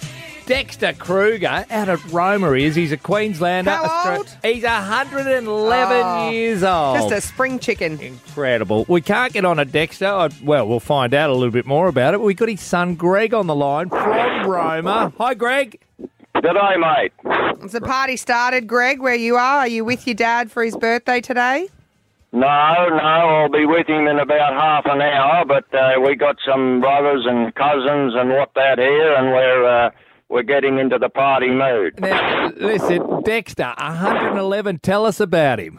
Dexter Kruger out at Roma is. He's a Queenslander. How Austra- old? He's one hundred eleven Oh, years old. Just a spring chicken. Incredible. We can't get on a Dexter. I, well, we'll find out a little bit more about it. But we've got his son Greg on the line from Roma. Hi, Greg. G'day, mate. Has the party started, Greg, where you are? Are you with your dad for his birthday today? No, no, I'll be with him in about half an hour, but uh, we got some brothers and cousins and what that here, and we're... Uh, We're getting into the party mood. Now, listen, Dexter, one hundred eleven, tell us about him.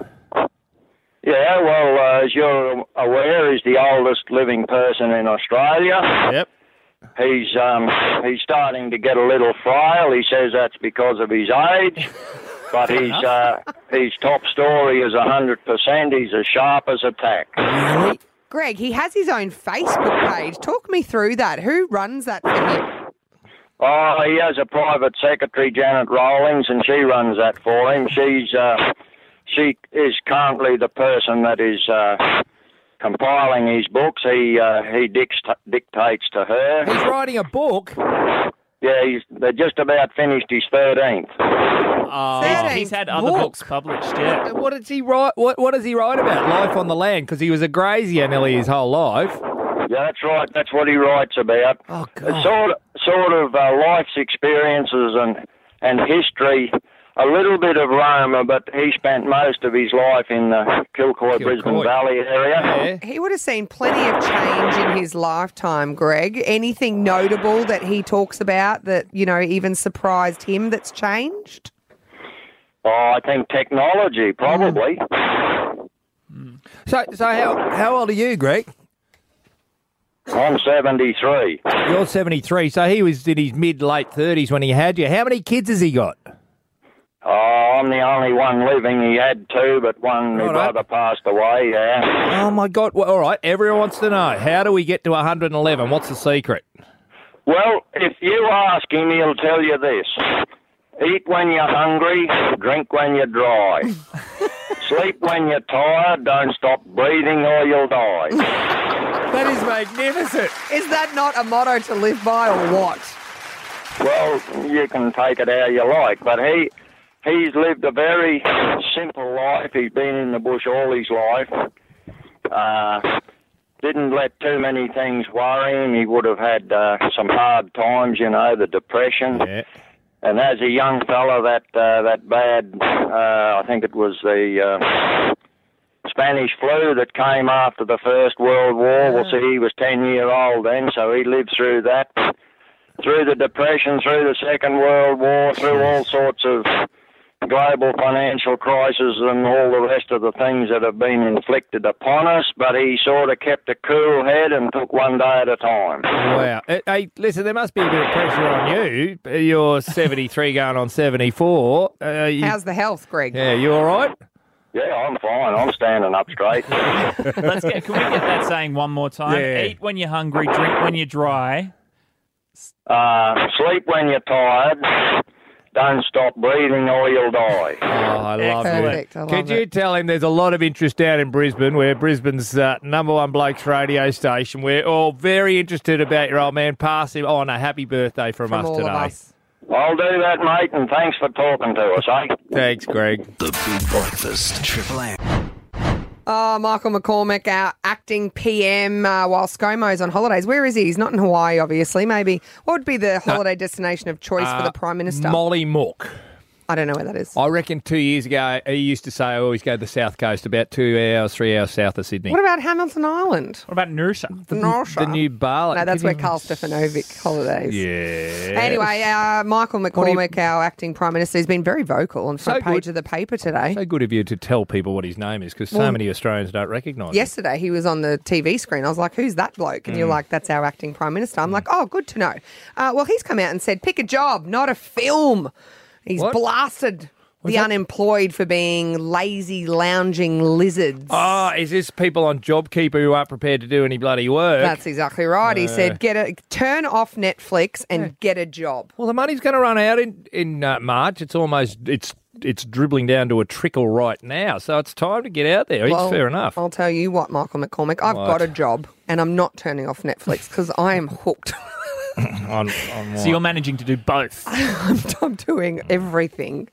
Yeah, well, uh, as you're aware, he's the oldest living person in Australia. Yep. He's um, he's starting to get a little frail. He says that's because of his age. But his, uh, his top story is one hundred percent. He's as sharp as a tack. Really? Greg, he has his own Facebook page. Talk me through that. Who runs that for him? Oh, he has a private secretary, Janet Rawlings, and she runs that for him. She's uh, she is currently the person that is uh, compiling his books. He uh, he dict- dictates to her. He's writing a book? Yeah, he's they're just about finished his thirteenth. Oh, he's, he's had other book. books published, yeah. What does he write? What What does he write about? Life on the land, because he was a grazier nearly his whole life. Yeah, that's right. That's what he writes about. Oh, God. It's sort of, sort of uh, life's experiences and, and history a little bit of Roma, but he spent most of his life in the Kilcoy, Brisbane Valley area. He would have seen plenty of change in his lifetime, Greg. Anything notable that he talks about that, you know, even surprised him that's changed? Oh, I think technology, probably. Mm. So, so how, how old are you, Greg? I'm seventy-three. You're seventy-three, so he was in his mid-late thirties when he had you. How many kids has he got? Oh, I'm the only one living. He had two, but one, my brother passed away, yeah. Oh, my God. Well, all right, everyone wants to know, how do we get to one hundred eleven? What's the secret? Well, if you ask him, he'll tell you this. Eat when you're hungry, drink when you're dry. Sleep when you're tired, don't stop breathing or you'll die. That is magnificent. Is that not a motto to live by or what? Well, you can take it how you like, but he he's lived a very simple life. He's been in the bush all his life. Uh, didn't let too many things worry him. He would have had uh, some hard times, you know, the depression. Yeah. And as a young fella, that uh, that bad, uh, I think it was the uh, Spanish flu that came after the First World War. Well, see, he was ten year old then, so he lived through that, through the Depression, through the Second World War, through all sorts of global financial crisis and all the rest of the things that have been inflicted upon us, but he sort of kept a cool head and took one day at a time. Wow. Hey, listen, there must be a bit of pressure on you. You're seventy-three going on seventy-four. Uh, you, How's the health, Greg? Yeah, you all right? Yeah, I'm fine. I'm standing up straight. Let's get. Can we get that saying one more time? Yeah. Eat when you're hungry, drink when you're dry. Uh, sleep when you're tired. Don't stop breathing or you'll die. Oh, I love Perfect. it. I love Could you it. tell him there's a lot of interest down in Brisbane, where Brisbane's uh, number one blokes radio station. We're all very interested about your old man. Pass him on a happy birthday from, From us all today. of us. I'll do that, mate, and thanks for talking to us, eh? Thanks, Greg. The Big Breakfast. Triple M. Oh, Michael McCormick, our acting P M, uh, while ScoMo's on holidays. Where is he? He's not in Hawaii, obviously. Maybe. What would be the holiday destination of choice for Uh, the Prime Minister? Molly Mook. I don't know where that is. I reckon two years ago, he used to say, I always go to the south coast, about two hours, three hours south of Sydney. What about Hamilton Island? What about Noosa? The Noosa. The new bar. No, that's Could where you- Carl Stefanovic holidays. Yeah. Anyway, uh, Michael What do you- McCormick, our acting Prime Minister, has been very vocal on the front So page good. of the paper today. So good of you to tell people what his name is, because so Well, many Australians don't recognise him. Yesterday, he was on the T V screen. I was like, who's that bloke? And you're Mm. like, that's our acting Prime Minister. I'm like, oh, good to know. Uh, well, he's come out and said, pick a job, not a film. He's What? blasted the that? unemployed for being lazy, lounging lizards. Oh, is this people on JobKeeper who aren't prepared to do any bloody work? That's exactly right. He Uh. said, "Get a turn off Netflix and get a job." Well, the money's going to run out in in uh, March. It's almost it's it's dribbling down to a trickle right now. So it's time to get out there. Well, it's fair enough. I'll tell you what, Michael McCormick, I've What? got a job and I'm not turning off Netflix because I am hooked. on, on So you're managing to do both. I'm, I'm doing everything.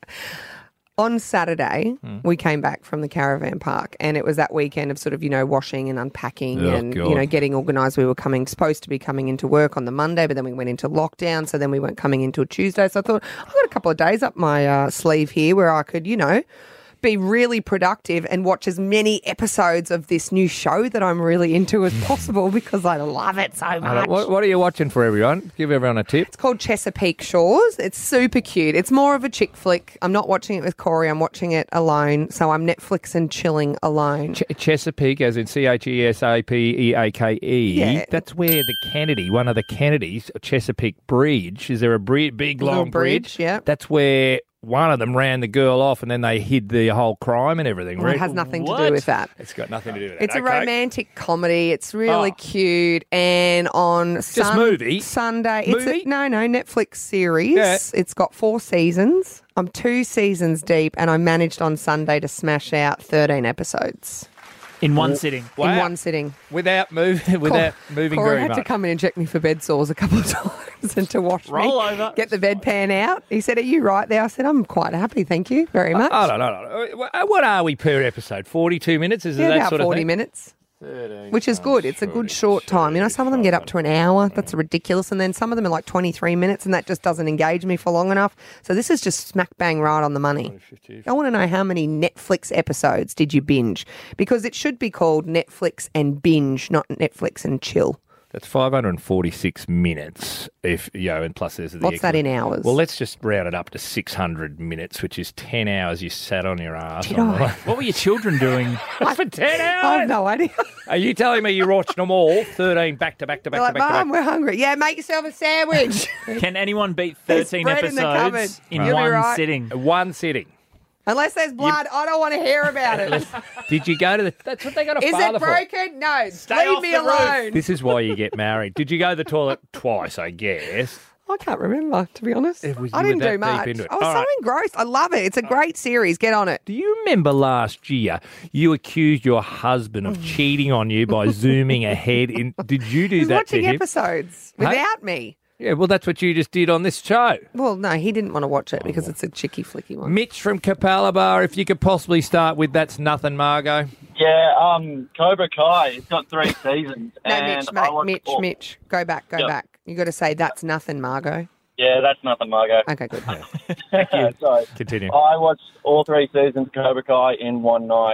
On Saturday, Hmm. we came back from the caravan park, and it was that weekend of sort of, you know, washing and unpacking Oh, and, God. you know, getting organised. We were coming, supposed to be coming into work on the Monday, but then we went into lockdown, so then we weren't coming into a Tuesday. So I thought, I've got a couple of days up my uh, sleeve here where I could, you know, be really productive and watch as many episodes of this new show that I'm really into as possible because I love it so I much. don't- what, what are you watching for, everyone? Give everyone a tip. It's called Chesapeake Shores. It's super cute. It's more of a chick flick. I'm not watching it with Corey. I'm watching it alone. So I'm Netflix and chilling alone. Ch- Chesapeake, as in C H E S A P E A K E. Yeah. That's where the Kennedy, one of the Kennedys, Chesapeake Bridge. Is there a bri- big, Little long bridge? bridge, yeah. That's where one of them ran the girl off, and then they hid the whole crime and everything. Well, it right? has nothing to What? do with that. It's got nothing to do with that. It's a Okay. romantic comedy. It's really Oh. cute. And on sun- movie? Sunday, it's Movie? a, no, no, Netflix series. Yeah. It's got four seasons. I'm two seasons deep, and I managed on Sunday to smash out thirteen episodes In one sitting. in one sitting. Without moving, without moving Corey very had much. to come in and check me for bed sores a couple of times and to wash Roll me, over. get the bedpan out. He said, "Are you right there?" I said, "I'm quite happy, thank you very much." I don't know. What are we per episode? forty-two minutes? Is it Yeah, that about sort of forty thing? minutes. which is good. It's a good short time. You know, some of them get up to an hour. That's ridiculous. And then some of them are like twenty-three minutes, and that just doesn't engage me for long enough. So this is just smack bang right on the money. I want to know how many Netflix episodes did you binge? Because it should be called Netflix and binge, not Netflix and chill. That's five hundred forty-six minutes. If you know, and plus there's the What's that in hours? Well, let's just round it up to six hundred minutes, which is ten hours you sat on your ass. Did on I? the- What were your children doing? For ten hours? I have no idea. Are you telling me you watched them all, thirteen back to back to back They're to like, back to Mum, back? we're hungry. Yeah, make yourself a sandwich. Can anyone beat There's thirteen bread in the cupboard. episodes in You'll be one right. sitting? One sitting. Unless there's blood, I don't want to hear about it. Did you go to the... That's what they got a Is father it for. broken? No. Stay leave off me the roof. alone. This is why you get married. Did you go to the toilet twice, I guess? I can't remember, to be honest. It was- I you didn't were that do much. deep into it. I was All so right. engrossed. I love it. It's a great series. Get on it. Do you remember last year you accused your husband of cheating on you by zooming ahead? In Did you do He was that to watching him? episodes Huh? without me. Yeah, well, that's what you just did on this show. Well, no, he didn't want to watch it because it's a chicky flicky one. Mitch from Capalaba, if you could possibly start with That's Nothing, Margot. Yeah, um, Cobra Kai. It's got three seasons. No, and Mitch, I mate, watched Mitch, all- Mitch. Go back, go Yep. back. You got to say that's nothing, Margot. Yeah, that's nothing, Margot. Okay, good. Sorry. Continue. I watched all three seasons of Cobra Kai in one night.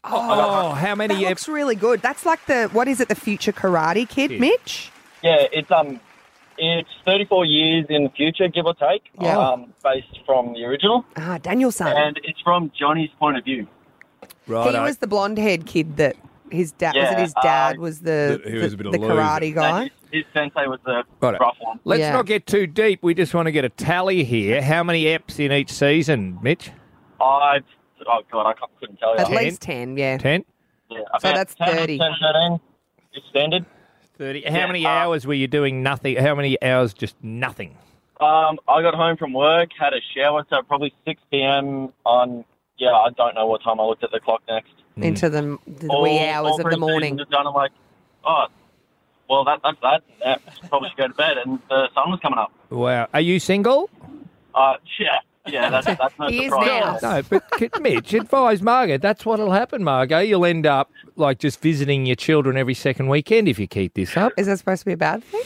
Oh, how many? That looks really good. That's like the, what is it, the future Karate Kid, Yeah. Mitch? Yeah, it's um, it's thirty-four years in the future, give or take. Yeah. Um, based from the original, Ah, Danielson. and it's from Johnny's point of view. Right. He was the blonde-haired kid that his dad, was it Yeah, his dad uh, was the, He was the, a bit of the a loser. karate guy? His sensei was the Righto. rough one. Let's Yeah. not get too deep. We just want to get a tally here. How many eps in each season, Mitch? I, oh god, I can't- couldn't tell you. At Ten? least ten, yeah. Ten? Yeah, So about that's ten, thirty. ten, thirteen extended. Thirty. How Yeah, many uh, hours were you doing nothing? How many hours just nothing? Um, I got home from work, had a shower, so probably six p.m. on. Yeah, I don't know what time I looked at the clock next. Into the, the All- wee hours all of the three morning. seasons are done. I'm like, oh, well, that, that's that. Yeah, probably should go to bed, and the sun was coming up. Wow. Are you single? Uh, yeah, yeah, that's that's no He is surprise. now. No, but c- Mitch, advise Margot. That's what'll happen, Margot. You'll end up like just visiting your children every second weekend if you keep this up. Is that supposed to be a bad thing?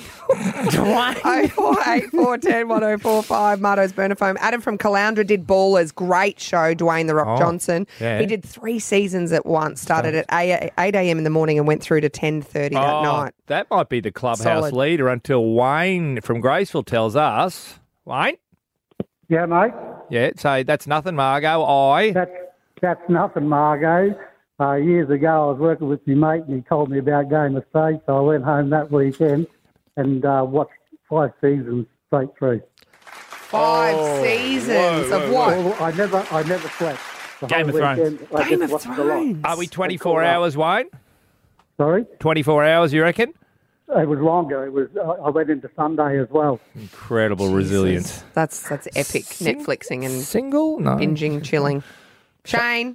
oh four eight four ten one oh four five Marto's Burner Foam. Adam from Caloundra did Ballers. Great show, Dwayne The Rock Oh, Johnson. yeah. He did three seasons at once. Started at eight a.m. in the morning and went through to ten thirty that Oh, night. that might be the clubhouse Solid. leader until Wayne from Graceville tells us. Wayne? Yeah, mate. Yeah, so that's nothing, Margot. I. That's that's nothing, Margot. Uh, years ago, I was working with my mate, and he told me about going to stage, so I went home that weekend and uh, watched five seasons straight through. Five Oh, seasons of what? Well, I never, I never slept. The Game whole of Thrones. weekend, I Game just of watched a lot. Thrones. Are we twenty-four hours, Wayne? Sorry, twenty-four hours, you reckon? it was longer. It was. I I went into Sunday as well. Incredible resilience. That's that's epic. Netflixing and Single? No. binging, chilling. Shane,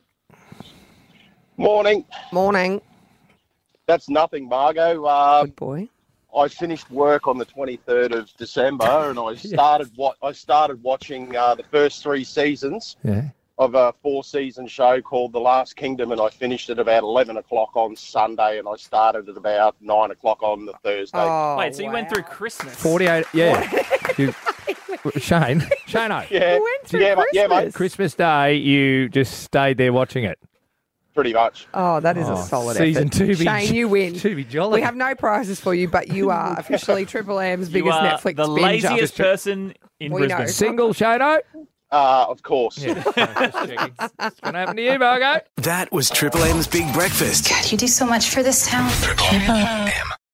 Morning. morning. That's nothing, Margot. Um, Good boy. I finished work on the twenty-third of December, and I started what I started watching uh, the first three seasons Yeah. of a four-season show called The Last Kingdom, and I finished at about eleven o'clock on Sunday, and I started at about nine o'clock on the Thursday. Oh, Wait, so you went wow. through Christmas? forty-eight, yeah. You- Shane, Shane, yeah, You went through yeah, mate, yeah, mate, Christmas? Christmas Day, you just stayed there watching it. pretty much. Oh, that is Oh, a solid season effort. two be- Shane, you win. To be jolly. We have no prizes for you, but you are officially Triple M's You biggest are Netflix the binger. laziest person in We know. Brisbane. Single, Shano? Uh, of course. Yeah. Just checking. What's going to happen to you, Margot? That was Triple M's Big Breakfast. God, you do so much for this town. Triple M.